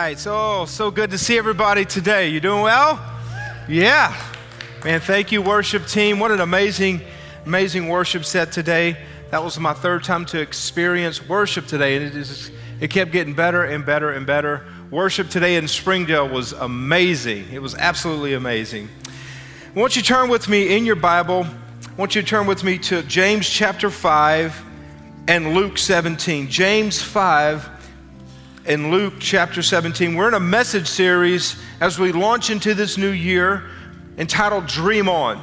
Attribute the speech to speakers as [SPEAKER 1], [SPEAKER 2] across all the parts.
[SPEAKER 1] right, so good to see everybody today. You doing well? Yeah. Man, thank you, worship team. What an amazing worship set today. That was my third time to experience worship today, and it kept getting better and better and better. Worship today in Springdale was amazing. It was absolutely amazing. I want you to turn with me in your Bible. I want you to turn with me to James chapter 5 and Luke 17. James 5 and Luke chapter 17. We're in a message series as we launch into this new year entitled Dream On.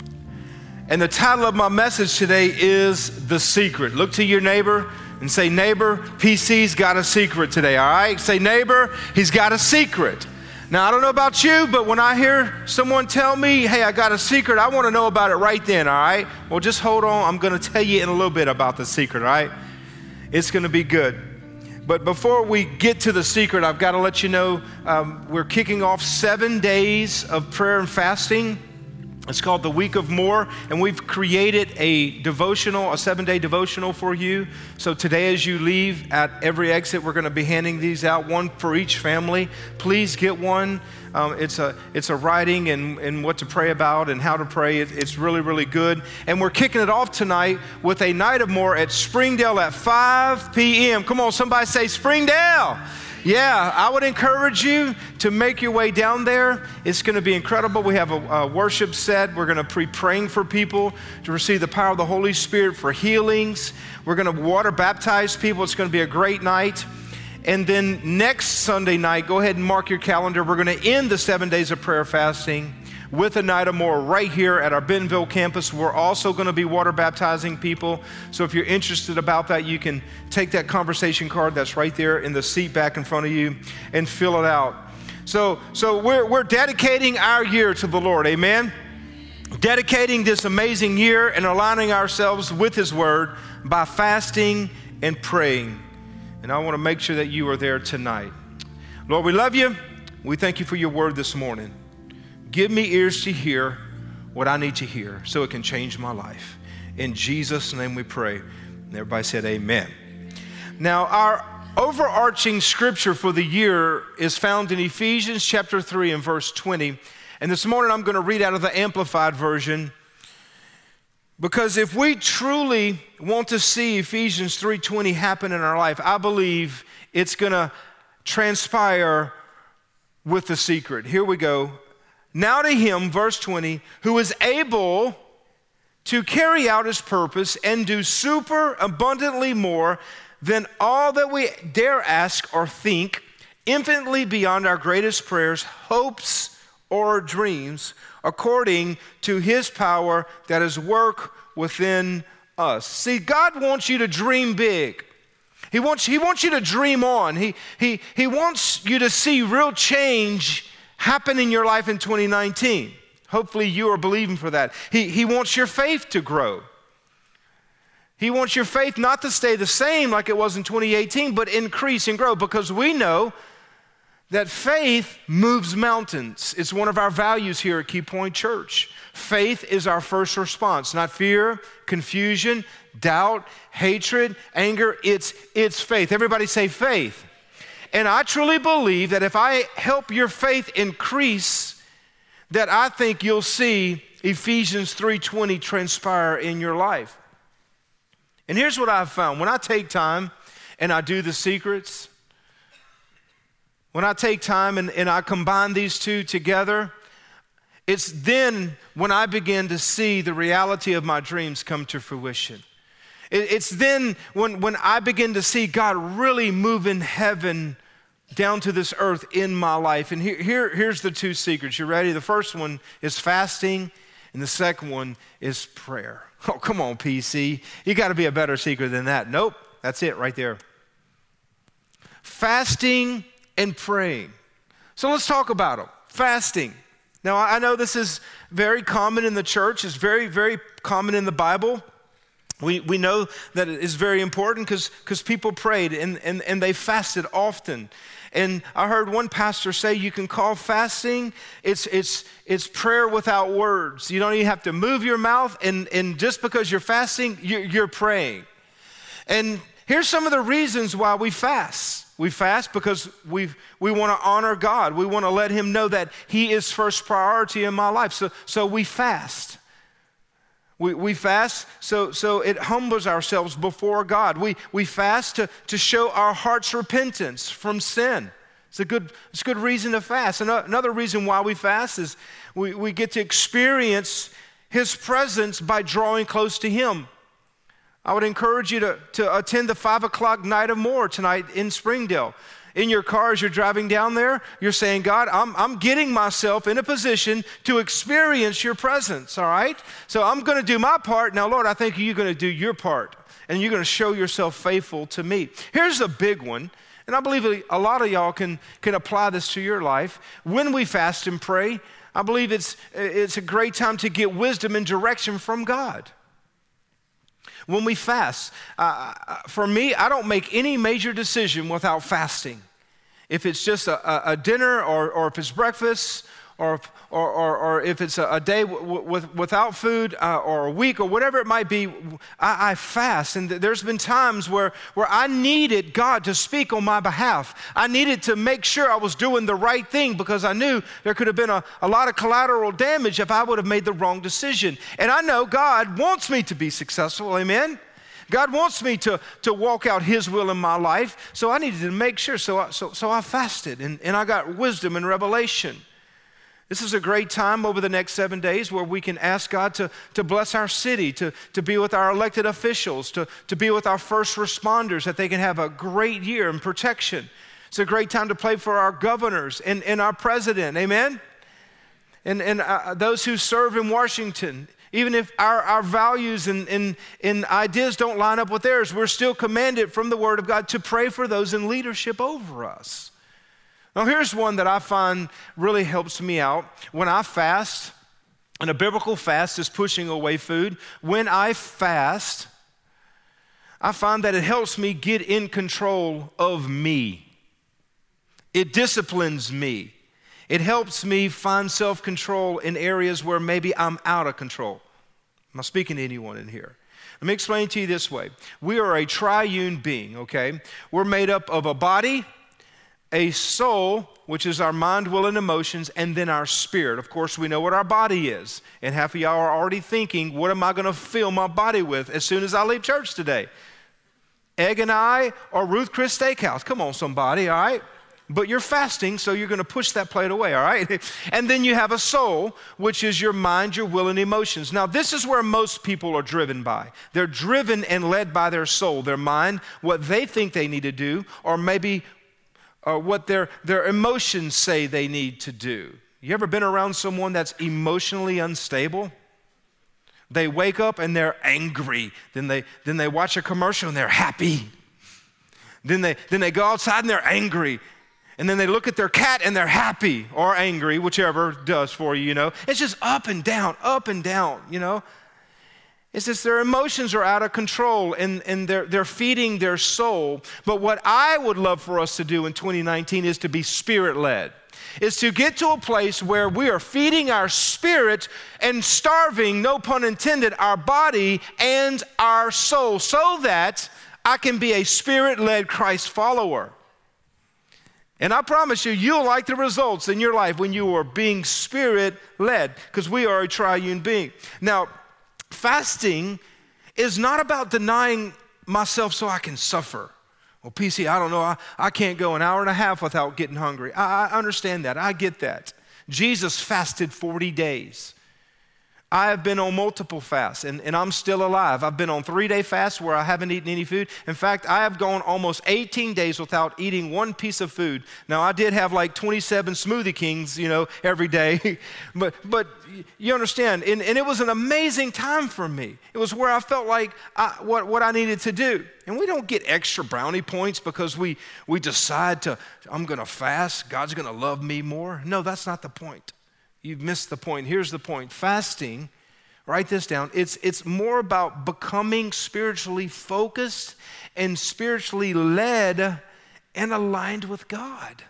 [SPEAKER 1] And the title of my message today is The Secret. Look to your neighbor and say, neighbor, PC's got a secret today, all right? Say, neighbor, he's got a secret. Now, I don't know about you, but when I hear someone tell me, hey, I got a secret, I want to know about it right then, all right? Well, just hold on. I'm going to tell you in a little bit about the secret, all right? It's going to be good. But before we get to the secret, I've got to let you know we're kicking off 7 days of prayer and fasting. It's called the Week of More, and we've created a devotional, a 7-day devotional for you. So today as you leave, at every exit, we're going to be handing these out, one for each family. Please get one. It's a writing and what to pray about and how to pray. It's really, really good. And we're kicking it off tonight with a night of more at Springdale at 5 p.m. Come on, somebody say Springdale. Yeah, I would encourage you to make your way down there. It's going to be incredible. We have a worship set. We're going to be praying for people to receive the power of the Holy Spirit for healings. We're going to water baptize people. It's going to be a great night. And then next Sunday night, go ahead and mark your calendar. We're going to end the 7 days of prayer fasting with a night of more right here at our Bentonville campus. We're also going to be water baptizing people. So if you're interested about that, you can take that conversation card that's right there in the seat back in front of you and fill it out. So we're dedicating our year to the Lord, amen? Dedicating this amazing year and aligning ourselves with His Word by fasting and praying. And I want to make sure that you are there tonight. Lord, we love you. We thank you for your word this morning. Give me ears to hear what I need to hear so it can change my life. In Jesus' name we pray. And everybody said amen. Now, our overarching scripture for the year is found in Ephesians chapter 3 and verse 20. And this morning I'm going to read out of the Amplified Version, because if we truly want to see Ephesians 3:20 happen in our life, I believe it's going to transpire with the secret. Here we go. Now to Him, verse 20, who is able to carry out His purpose and do super abundantly more than all that we dare ask or think, infinitely beyond our greatest prayers, hopes, or dreams, according to His power that is work within us. See, God wants you to dream big. He wants you to dream on. He wants you to see real change happen in your life in 2019. Hopefully you are believing for that. He wants your faith to grow. He wants your faith not to stay the same like it was in 2018, but increase and grow, because we know that faith moves mountains. It's one of our values here at Key Point Church. Faith is our first response, not fear, confusion, doubt, hatred, anger. It's faith. Everybody say faith. And I truly believe that if I help your faith increase, that I think you'll see Ephesians 3:20 transpire in your life. And here's what I've found. When I take time and I do the secrets, when I take time and I combine these two together, it's then when I begin to see the reality of my dreams come to fruition. It's then when I begin to see God really move in heaven down to this earth in my life. And here's the two secrets. You ready? The first one is fasting, and the second one is prayer. Oh, come on, PC. You got to be a better secret than that. Nope, that's it right there. Fasting and praying. So let's talk about them. Fasting. Now, I know this is very common in the church. It's very, very common in the Bible. We know that it is very important because people prayed and they fasted often. And I heard one pastor say you can call fasting, it's prayer without words. You don't even have to move your mouth, and just because you're fasting, you're praying. And Here's some of the reasons why we fast. We fast because we want to honor God. We want to let him know that he is first priority in my life. So we fast. We fast so it humbles ourselves before God. We fast to show our heart's repentance from sin. It's a good reason to fast. Another reason why we fast is we get to experience his presence by drawing close to him. I would encourage you to attend the 5 o'clock night of more tonight in Springdale. In your car as you're driving down there, you're saying, God, I'm getting myself in a position to experience your presence, all right? So I'm going to do my part. Now, Lord, I think you're going to do your part, and you're going to show yourself faithful to me. Here's a big one, and I believe a lot of y'all can apply this to your life. When we fast and pray, I believe it's a great time to get wisdom and direction from God. When we fast, for me, I don't make any major decision without fasting. If it's just a dinner or if it's breakfast or if it's a day without food or a week or whatever it might be, I fast. And there's been times where I needed God to speak on my behalf. I needed to make sure I was doing the right thing because I knew there could have been a lot of collateral damage if I would have made the wrong decision. And I know God wants me to be successful, amen? God wants me to walk out his will in my life, so I needed to make sure. So I fasted, and I got wisdom and revelation. This is a great time over the next 7 days where we can ask God to bless our city, to be with our elected officials, to be with our first responders, that they can have a great year in protection. It's a great time to pray for our governors and our president, amen? And those who serve in Washington. Even if our values and ideas don't line up with theirs, we're still commanded from the Word of God to pray for those in leadership over us. Now, here's one that I find really helps me out. When I fast, and a biblical fast is pushing away food. When I fast, I find that it helps me get in control of me. It disciplines me. It helps me find self-control in areas where maybe I'm out of control. I'm not speaking to anyone in here. Let me explain to you this way. We are a triune being, okay? We're made up of a body, a soul, which is our mind, will, and emotions, and then our spirit. Of course, we know what our body is. And half of y'all are already thinking, what am I going to fill my body with as soon as I leave church today? Egg and I or Ruth Chris Steakhouse. Come on, somebody, all right? But you're fasting, so you're going to push that plate away, all right? And then you have a soul, which is your mind, your will, and emotions. Now, this is where most people are driven by. They're driven and led by their soul, their mind, what they think they need to do, or maybe what their emotions say they need to do. You ever been around someone that's emotionally unstable? They wake up and they're angry. Then they watch a commercial and they're happy. Then they go outside and they're angry. And then they look at their cat and they're happy or angry, whichever does for you, you know. It's just up and down, you know. It's just their emotions are out of control and they're feeding their soul. But what I would love for us to do in 2019 is to be spirit-led. Is to get to a place where we are feeding our spirit and starving, no pun intended, our body and our soul so that I can be a spirit-led Christ follower. And I promise you, you'll like the results in your life when you are being spirit-led, because we are a triune being. Now, fasting is not about denying myself so I can suffer. Well, PC, I don't know, I can't go an hour and a half without getting hungry. I understand that, I get that. Jesus fasted 40 days. I have been on multiple fasts, and I'm still alive. I've been on 3-day fasts where I haven't eaten any food. In fact, I have gone almost 18 days without eating one piece of food. Now, I did have like 27 Smoothie Kings, you know, every day. but you understand, and it was an amazing time for me. It was where I felt like what I needed to do. And we don't get extra brownie points because we decide I'm going to fast. God's going to love me more. No, that's not the point. You've missed the point. Here's the point. Fasting, write this down, it's more about becoming spiritually focused and spiritually led and aligned with God.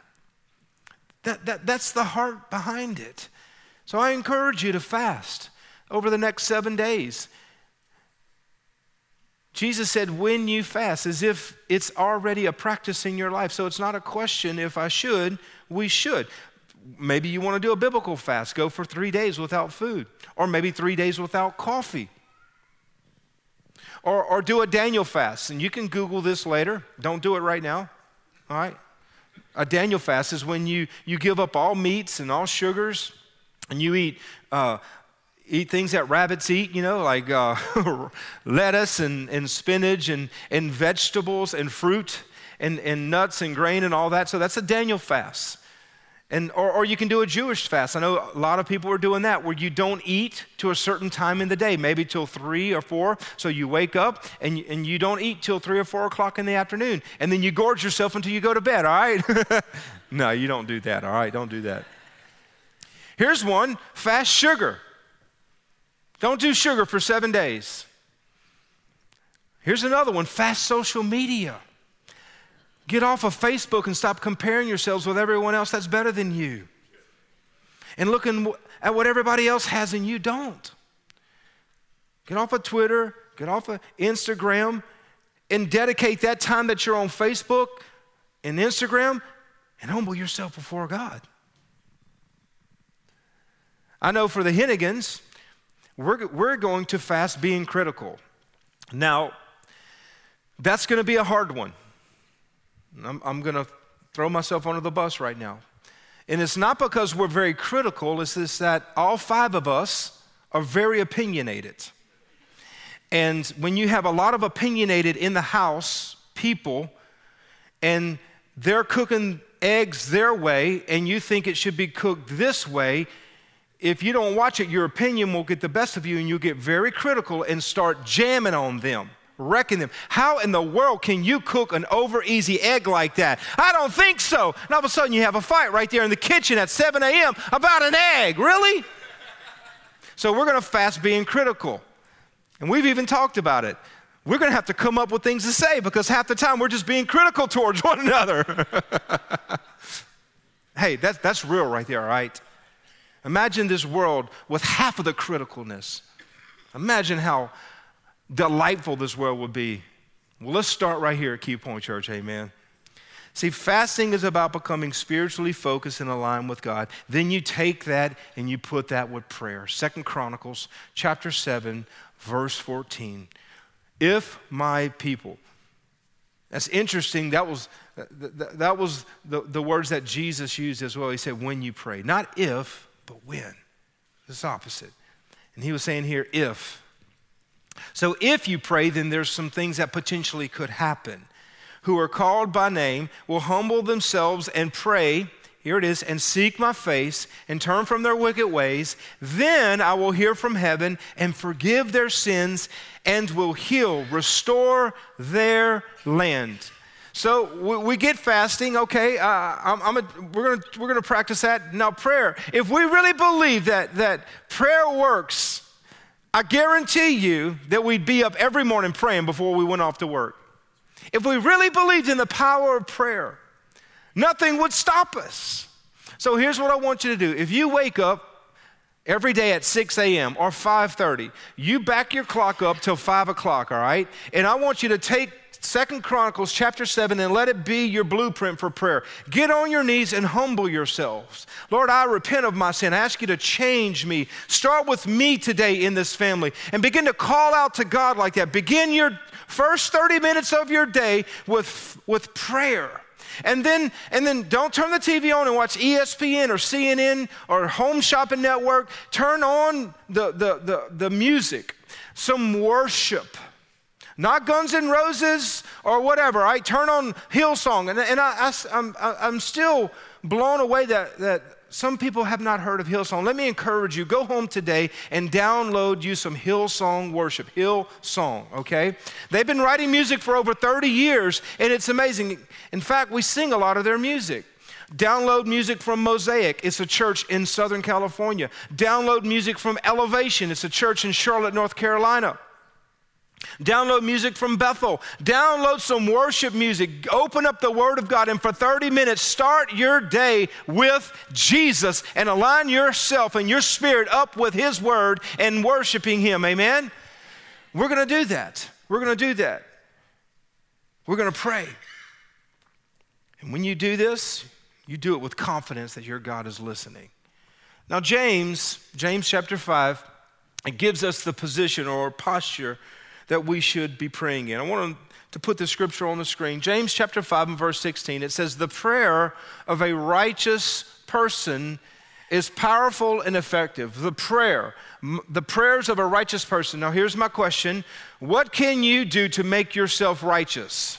[SPEAKER 1] That's the heart behind it. So I encourage you to fast over the next 7 days. Jesus said, when you fast, as if it's already a practice in your life. So it's not a question if I should, we should. Maybe you want to do a biblical fast. Go for 3 days without food. Or maybe 3 days without coffee. Or do a Daniel fast. And you can Google this later. Don't do it right now. All right? A Daniel fast is when you give up all meats and all sugars, and you eat things that rabbits eat, like lettuce and spinach and vegetables and fruit and nuts and grain and all that. So that's a Daniel fast. Or you can do a Jewish fast. I know a lot of people are doing that, where you don't eat to a certain time in the day, maybe till 3 or 4. So you wake up and you don't eat till 3 or 4 o'clock in the afternoon. And then you gorge yourself until you go to bed, all right? No, you don't do that, all right? Don't do that. Here's one, fast sugar. Don't do sugar for 7 days. Here's another one, fast social media. Get off of Facebook and stop comparing yourselves with everyone else that's better than you. And looking at what everybody else has and you don't. Get off of Twitter, get off of Instagram, and dedicate that time that you're on Facebook and Instagram and humble yourself before God. I know for the Hennigans, we're going to fast being critical. Now, that's going to be a hard one. I'm going to throw myself under the bus right now. And it's not because we're very critical, it's just that all 5 of us are very opinionated. And when you have a lot of opinionated in the house people, and they're cooking eggs their way, and you think it should be cooked this way, if you don't watch it, your opinion will get the best of you, and you'll get very critical and start jamming on them. Wrecking them. How in the world can you cook an over easy egg like that? I don't think so. And all of a sudden you have a fight right there in the kitchen at 7 a.m. about an egg. Really? So we're going to fast being critical. And we've even talked about it. We're going to have to come up with things to say because half the time we're just being critical towards one another. Hey, that's real right there, all right? Imagine this world with half of the criticalness. Imagine how delightful this world would be. Well, let's start right here at Key Point Church, amen. See, fasting is about becoming spiritually focused and aligned with God. Then you take that and you put that with prayer. 2 Chronicles chapter 7, verse 14. If my people. That's interesting. That was the words that Jesus used as well. He said, when you pray. Not if, but when. It's opposite. And he was saying here, if. So if you pray, then there's some things that potentially could happen. Who are called by name will humble themselves and pray, here it is, and seek my face and turn from their wicked ways. Then I will hear from heaven and forgive their sins and will heal, restore their land. So we get fasting, okay, we're gonna practice that. Now prayer, if we really believe that prayer works, I guarantee you that we'd be up every morning praying before we went off to work. If we really believed in the power of prayer, nothing would stop us. So here's what I want you to do. If you wake up every day at 6 a.m. or 5:30, you back your clock up till 5 o'clock, all right? And I want you to take 2 Chronicles chapter 7 and let it be your blueprint for prayer. Get on your knees and humble yourselves. Lord, I repent of my sin. I ask you to change me. Start with me today in this family and begin to call out to God like that. Begin your first 30 minutes of your day with prayer. And then don't turn the TV on and watch ESPN or CNN or Home Shopping Network. Turn on the music, some worship. Not Guns N' Roses or whatever, right? Turn on Hillsong. And I'm still blown away that some people have not heard of Hillsong. Let me encourage you, go home today and download you some Hillsong worship, Hillsong, okay? They've been writing music for over 30 years, and it's amazing. In fact, we sing a lot of their music. Download music from Mosaic. It's a church in Southern California. Download music from Elevation. It's a church in Charlotte, North Carolina. Download music from Bethel. Download some worship music. Open up the Word of God, and for 30 minutes, start your day with Jesus and align yourself and your spirit up with His Word and worshiping Him. Amen? We're going to do that. We're going to do that. We're going to pray. And when you do this, you do it with confidence that your God is listening. Now, James chapter 5, it gives us the position or posture that we should be praying in. I want to put the scripture on the screen. James chapter 5 and verse 16, it says, the prayer of a righteous person is powerful and effective. The prayers of a righteous person. Now, here's my question. What can you do to make yourself righteous?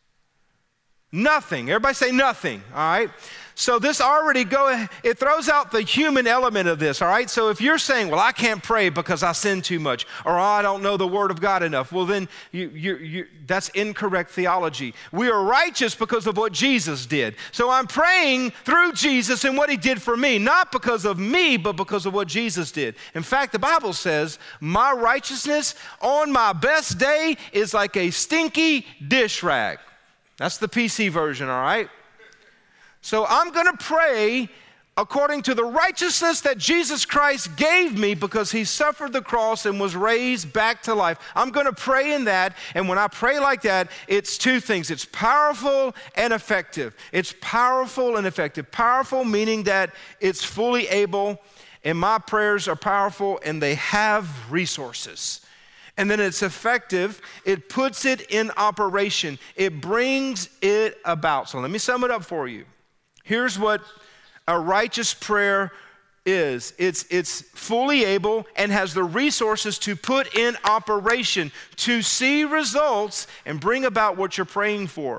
[SPEAKER 1] Nothing. Everybody say nothing, all right? So this it throws out the human element of this, all right? So if you're saying, well, I can't pray because I sin too much, or I don't know the Word of God enough, well, then that's incorrect theology. We are righteous because of what Jesus did. So I'm praying through Jesus and what He did for me, not because of me, but because of what Jesus did. In fact, the Bible says, my righteousness on my best day is like a stinky dish rag. That's the PC version, all right? So I'm going to pray according to the righteousness that Jesus Christ gave me because He suffered the cross and was raised back to life. I'm going to pray in that, and when I pray like that, it's two things. It's powerful and effective. It's powerful and effective. Powerful meaning that it's fully able, and my prayers are powerful and they have resources. And then it's effective. It puts it in operation. It brings it about. So let me sum it up for you. Here's what a righteous prayer is. It's fully able and has the resources to put in operation, to see results and bring about what you're praying for.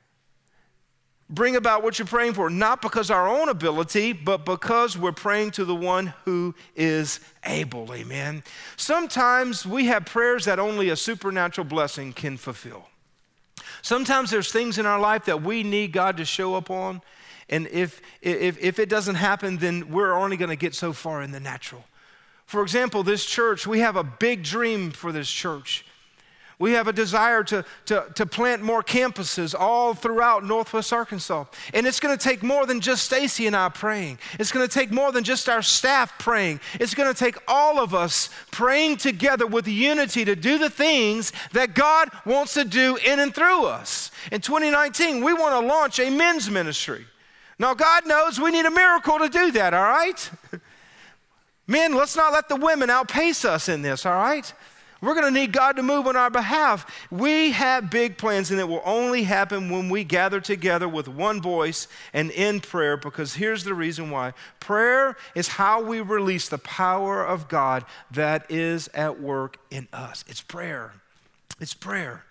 [SPEAKER 1] Bring about what you're praying for, not because our own ability, but because we're praying to the one who is able, amen. Sometimes we have prayers that only a supernatural blessing can fulfill. Sometimes there's things in our life that we need God to show up on, and if it doesn't happen, then we're only going to get so far in the natural. For example, this church, we have a big dream for this church. We have a desire to plant more campuses all throughout Northwest Arkansas. And it's going to take more than just Stacy and I praying. It's going to take more than just our staff praying. It's going to take all of us praying together with unity to do the things that God wants to do in and through us. In 2019, we want to launch a men's ministry. Now, God knows we need a miracle to do that, all right? Men, let's not let the women outpace us in this, all right? We're going to need God to move on our behalf. We have big plans, and it will only happen when we gather together with one voice and in prayer, because here's the reason why. Prayer is how we release the power of God that is at work in us. It's prayer. It's prayer.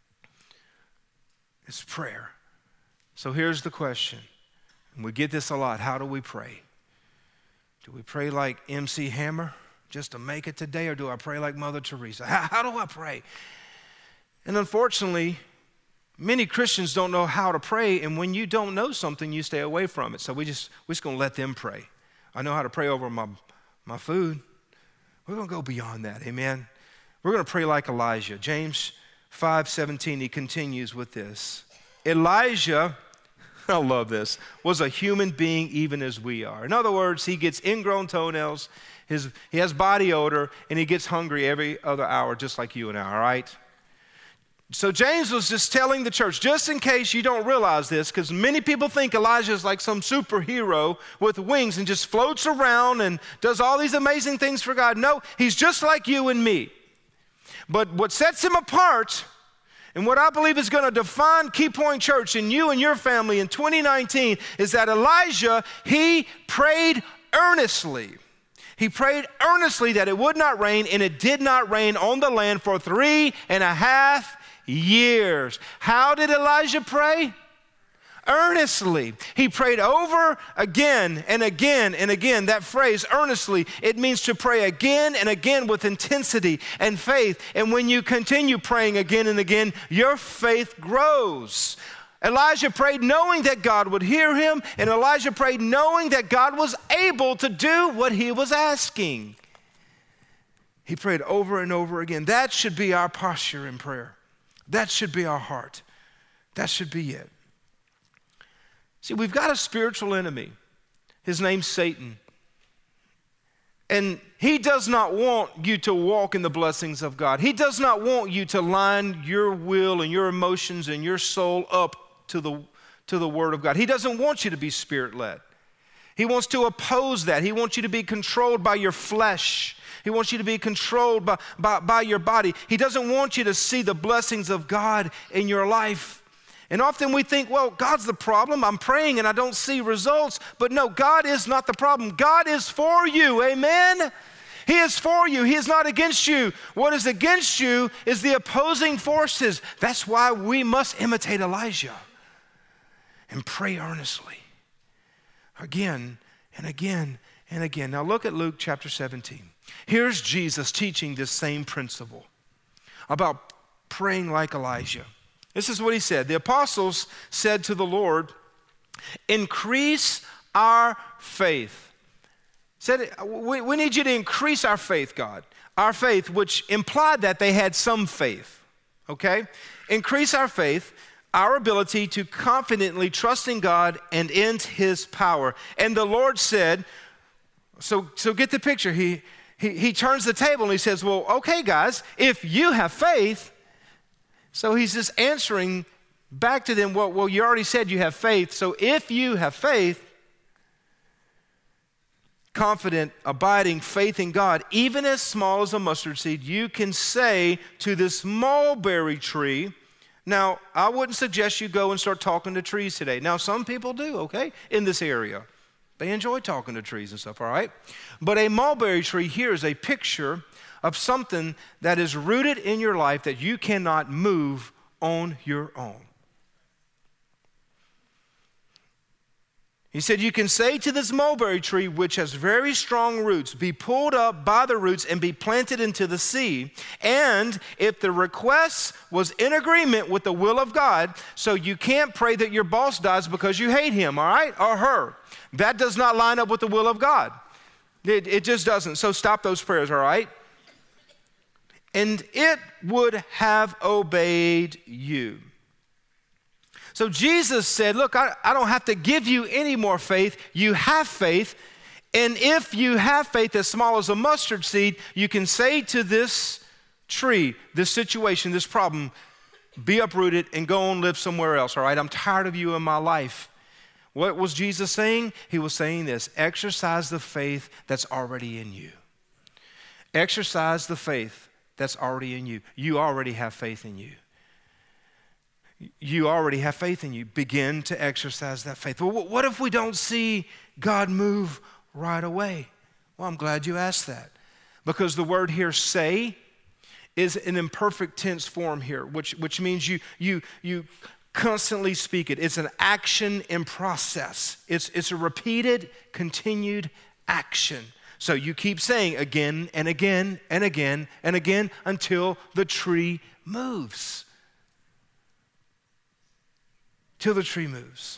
[SPEAKER 1] It's prayer. So here's the question, and we get this a lot. How do we pray? Do we pray like MC Hammer? Just to make it today, or do I pray like Mother Teresa? How do I pray? And unfortunately, many Christians don't know how to pray, and when you don't know something, you stay away from it. So we're just going to let them pray. I know how to pray over my food. We're going to go beyond that, amen? We're going to pray like Elijah. James 5:17, he continues with this. Elijah, I love this, was a human being even as we are. In other words, he gets ingrown toenails, he has body odor, and he gets hungry every other hour, just like you and I, all right? So James was just telling the church, just in case you don't realize this, because many people think Elijah is like some superhero with wings and just floats around and does all these amazing things for God. No, he's just like you and me. But what sets him apart, and what I believe is going to define Key Point Church and you and your family in 2019, is that Elijah, he prayed earnestly. He prayed earnestly that it would not rain, and it did not rain on the land for 3.5 years. How did Elijah pray? Earnestly. He prayed over again and again and again. That phrase, earnestly, it means to pray again and again with intensity and faith. And when you continue praying again and again, your faith grows. Elijah prayed knowing that God would hear him, and Elijah prayed knowing that God was able to do what he was asking. He prayed over and over again. That should be our posture in prayer. That should be our heart. That should be it. See, we've got a spiritual enemy. His name's Satan. And he does not want you to walk in the blessings of God. He does not want you to line your will and your emotions and your soul up to the Word of God. He doesn't want you to be Spirit-led. He wants to oppose that. He wants you to be controlled by your flesh. He wants you to be controlled by your body. He doesn't want you to see the blessings of God in your life. And often we think, well, God's the problem. I'm praying and I don't see results. But no, God is not the problem. God is for you, amen? He is for you. He is not against you. What is against you is the opposing forces. That's why we must imitate Elijah and pray earnestly again and again and again. Now look at Luke chapter 17. Here's Jesus teaching this same principle about praying like Elijah. This is what he said. The apostles said to the Lord, increase our faith. Said, we need you to increase our faith, God. Our faith, which implied that they had some faith, okay? Increase our faith, our ability to confidently trust in God and in his power. And the Lord said, so get the picture. He turns the table and he says, well, okay, guys, if you have faith. So he's just answering back to them, well, you already said you have faith. So if you have faith, confident, abiding faith in God, even as small as a mustard seed, you can say to this mulberry tree. Now, I wouldn't suggest you go and start talking to trees today. Now, some people do, okay, in this area. They enjoy talking to trees and stuff, all right? But a mulberry tree here is a picture of something that is rooted in your life that you cannot move on your own. He said, you can say to this mulberry tree, which has very strong roots, be pulled up by the roots and be planted into the sea. And if the request was in agreement with the will of God, so you can't pray that your boss dies because you hate him, all right, or her. That does not line up with the will of God. It just doesn't. So stop those prayers, all right? And it would have obeyed you. So Jesus said, look, I don't have to give you any more faith. You have faith. And if you have faith as small as a mustard seed, you can say to this tree, this situation, this problem, be uprooted and go and live somewhere else, all right? I'm tired of you in my life. What was Jesus saying? He was saying this, exercise the faith that's already in you. Exercise the faith that's already in you. You already have faith in you. You already have faith in you. Begin to exercise that faith. Well, what if we don't see God move right away? Well, I'm glad you asked that. Because the word here, say, is an imperfect tense form here, which means you constantly speak it. It's an action in process. It's a repeated, continued action. So you keep saying again and again and again and again until the tree moves. Till the tree moves.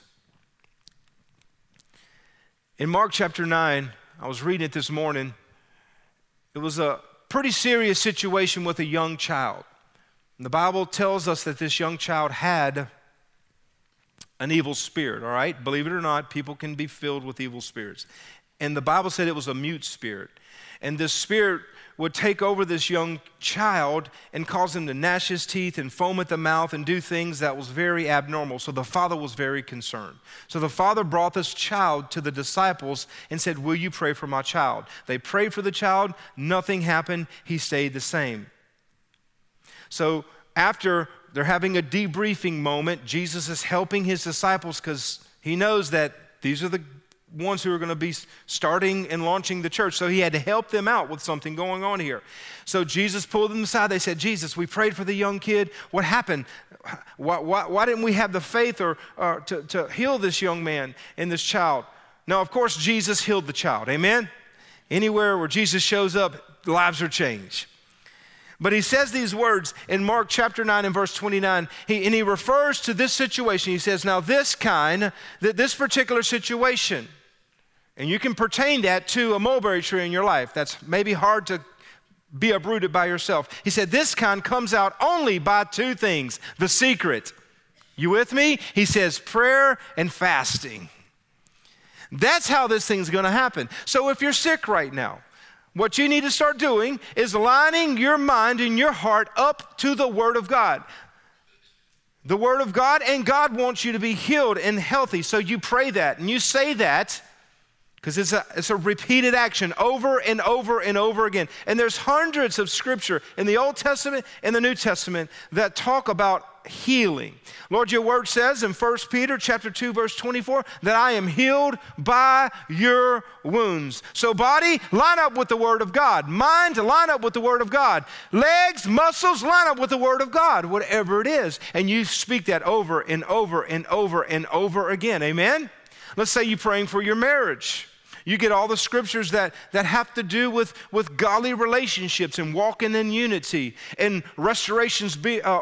[SPEAKER 1] In Mark chapter 9, I was reading it this morning. It was a pretty serious situation with a young child. And the Bible tells us that this young child had an evil spirit, all right? Believe it or not, people can be filled with evil spirits. And the Bible said it was a mute spirit. And this spirit would take over this young child and cause him to gnash his teeth and foam at the mouth and do things that was very abnormal. So the father was very concerned. So the father brought this child to the disciples and said, will you pray for my child? They prayed for the child. Nothing happened. He stayed the same. So after they're having a debriefing moment, Jesus is helping his disciples because he knows that these are the ones who are going to be starting and launching the church. So he had to help them out with something going on here. So Jesus pulled them aside. They said, Jesus, we prayed for the young kid. What happened? Why didn't we have the faith to heal this young man and this child? Now, of course, Jesus healed the child. Amen? Anywhere where Jesus shows up, lives are changed. But he says these words in Mark chapter 9 and verse 29, and he refers to this situation. He says, now this particular situation, and you can pertain that to a mulberry tree in your life. That's maybe hard to be uprooted by yourself. He said, this kind comes out only by two things. The secret. You with me? He says, prayer and fasting. That's how this thing's going to happen. So if you're sick right now, What you need to start doing is lining your mind and your heart up to the Word of God. The Word of God, and God wants you to be healed and healthy. So you pray that and you say that, because it's a repeated action over and over and over again. And there's hundreds of scripture in the Old Testament and the New Testament that talk about healing. Lord, your word says in 1 Peter chapter 2, verse 24, that I am healed by your wounds. So body, line up with the Word of God. Mind, line up with the Word of God. Legs, muscles, line up with the Word of God, whatever it is. And you speak that over and over and over and over again. Amen? Let's say you're praying for your marriage. You get all the scriptures that have to do with godly relationships and walking in unity and relationships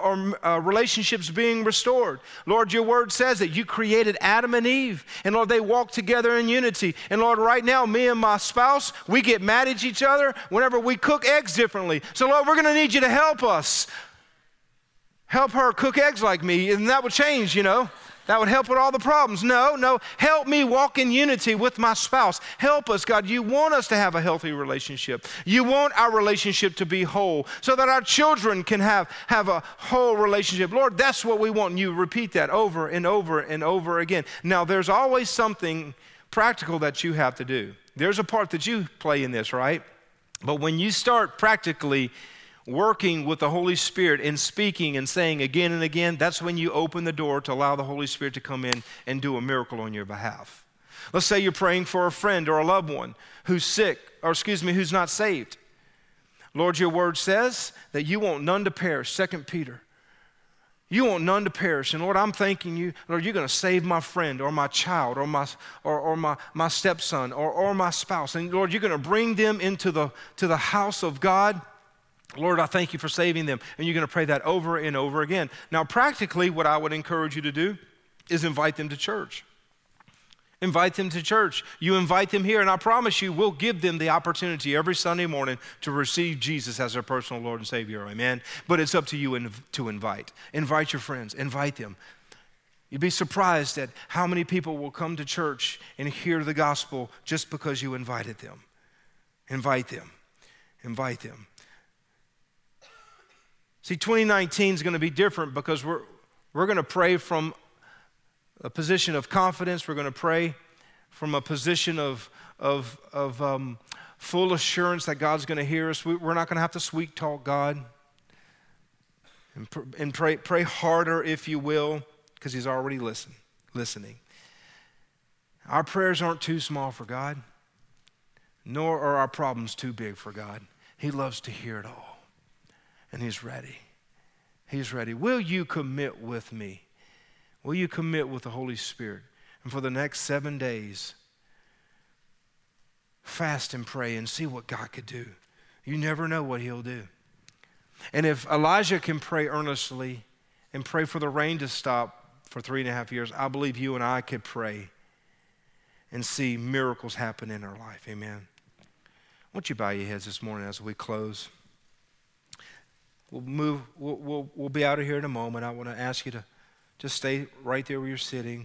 [SPEAKER 1] being restored. Lord, your word says that you created Adam and Eve, and Lord, they walk together in unity. And Lord, right now, me and my spouse, we get mad at each other whenever we cook eggs differently. So Lord, we're going to need you to help us. Help her cook eggs like me, and that would change, That would help with all the problems. No, help me walk in unity with my spouse. Help us, God. You want us to have a healthy relationship. You want our relationship to be whole so that our children can have a whole relationship. Lord, that's what we want. And you repeat that over and over and over again. Now, there's always something practical that you have to do. There's a part that you play in this, right? But when you start practically working with the Holy Spirit and speaking and saying again and again, that's when you open the door to allow the Holy Spirit to come in and do a miracle on your behalf. Let's say you're praying for a friend or a loved one who's sick, who's not saved. Lord, your word says that you want none to perish, 2 Peter. You want none to perish. And Lord, I'm thanking you, Lord, you're going to save my friend or my child or my stepson or my spouse. And Lord, you're going to bring them into the house of God. Lord, I thank you for saving them. And you're going to pray that over and over again. Now, practically, what I would encourage you to do is invite them to church. Invite them to church. You invite them here, and I promise you, we'll give them the opportunity every Sunday morning to receive Jesus as their personal Lord and Savior. Amen? But it's up to you to invite. Invite your friends. Invite them. You'd be surprised at how many people will come to church and hear the gospel just because you invited them. Invite them. Invite them. See, 2019 is going to be different because we're going to pray from a position of confidence. We're going to pray from a position of full assurance that God's going to hear us. We're not going to have to sweet talk God and pray harder, if you will, because He's already listening. Our prayers aren't too small for God, nor are our problems too big for God. He loves to hear it all. And He's ready. He's ready. Will you commit with me? Will you commit with the Holy Spirit? And for the next 7 days, fast and pray and see what God could do. You never know what He'll do. And if Elijah can pray earnestly and pray for the rain to stop for 3.5 years, I believe you and I could pray and see miracles happen in our life. Amen. Won't you bow your heads this morning as we close? We'll be out of here in a moment. I want to ask you to just stay right there where you're sitting.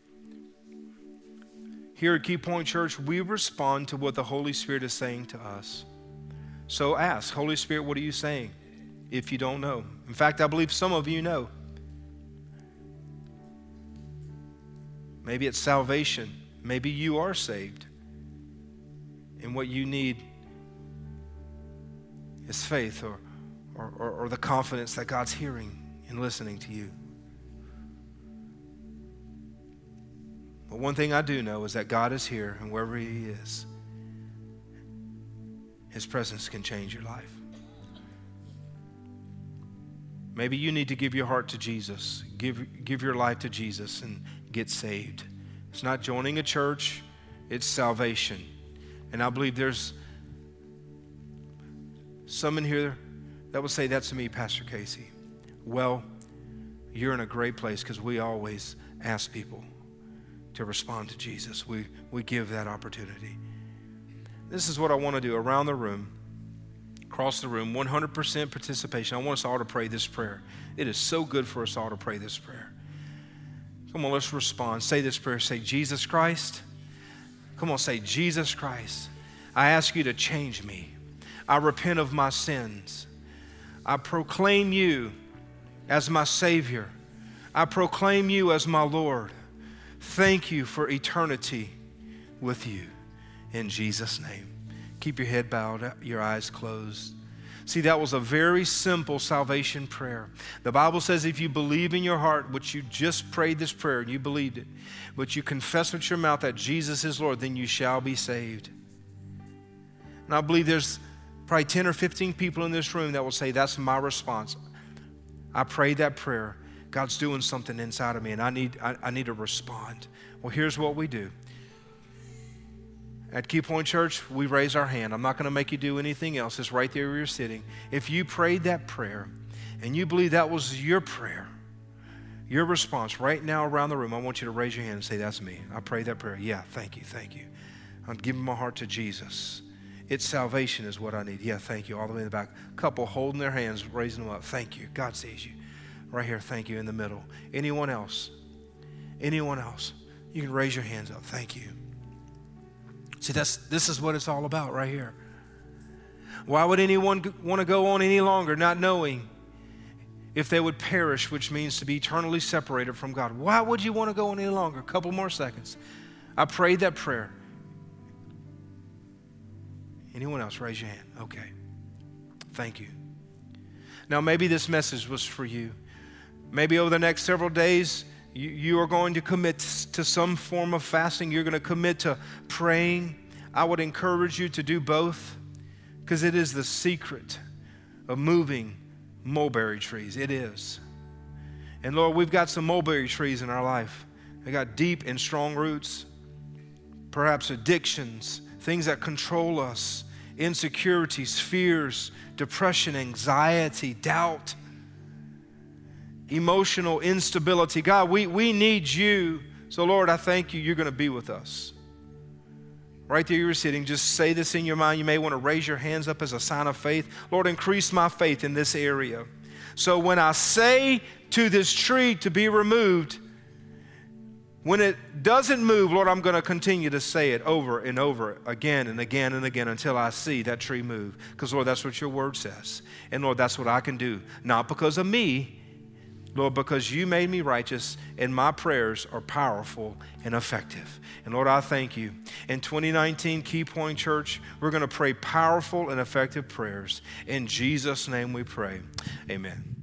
[SPEAKER 1] Here at Key Point Church, we respond to what the Holy Spirit is saying to us. So ask, Holy Spirit, what are you saying? If you don't know. In fact, I believe some of you know. Maybe it's salvation. Maybe you are saved. And what you need is faith or the confidence that God's hearing and listening to you. But one thing I do know is that God is here, and wherever He is, His presence can change your life. Maybe you need to give your heart to Jesus. Give your life to Jesus and get saved. It's not joining a church, it's salvation. And I believe there's some in here that will say, that's me, Pastor Casey. Well, you're in a great place because we always ask people to respond to Jesus. We give that opportunity. This is what I want to do around the room, across the room, 100% participation. I want us all to pray this prayer. It is so good for us all to pray this prayer. Come on, let's respond. Say this prayer. Say, Jesus Christ. Come on, say, Jesus Christ. I ask you to change me. I repent of my sins. I proclaim you as my Savior. I proclaim you as my Lord. Thank you for eternity with you. In Jesus' name. Keep your head bowed, your eyes closed. See, that was a very simple salvation prayer. The Bible says if you believe in your heart, which you just prayed this prayer and you believed it, but you confess with your mouth that Jesus is Lord, then you shall be saved. And I believe there's probably 10 or 15 people in this room that will say, that's my response. I prayed that prayer. God's doing something inside of me, and I need to respond. Well, here's what we do. At Key Point Church, we raise our hand. I'm not going to make you do anything else. It's right there where you're sitting. If you prayed that prayer and you believe that was your prayer, your response right now around the room, I want you to raise your hand and say, that's me. I prayed that prayer. Yeah, thank you, thank you. I'm giving my heart to Jesus. It's salvation is what I need. Yeah, thank you. All the way in the back. Couple holding their hands, raising them up. Thank you. God sees you. Right here, thank you, in the middle. Anyone else? Anyone else? You can raise your hands up. Thank you. See, this is what it's all about right here. Why would anyone want to go on any longer not knowing if they would perish, which means to be eternally separated from God? Why would you want to go on any longer? A couple more seconds. I prayed that prayer. Anyone else? Raise your hand. Okay. Thank you. Now, maybe this message was for you. Maybe over the next several days, you are going to commit to some form of fasting. You're going to commit to praying. I would encourage you to do both because it is the secret of moving mulberry trees. It is. And Lord, we've got some mulberry trees in our life. They got deep and strong roots, perhaps addictions, things that control us, insecurities, fears, depression, anxiety, doubt, emotional instability. God, we need you. So Lord, I thank you. You're going to be with us. Right there you were sitting, just say this in your mind. You may want to raise your hands up as a sign of faith. Lord, increase my faith in this area. So when I say to this tree to be removed, when it doesn't move, Lord, I'm going to continue to say it over and over again and again and again until I see that tree move. Because, Lord, that's what your word says. And, Lord, that's what I can do. Not because of me, Lord, because you made me righteous and my prayers are powerful and effective. And, Lord, I thank you. In 2019, Key Point Church, we're going to pray powerful and effective prayers. In Jesus' name we pray. Amen.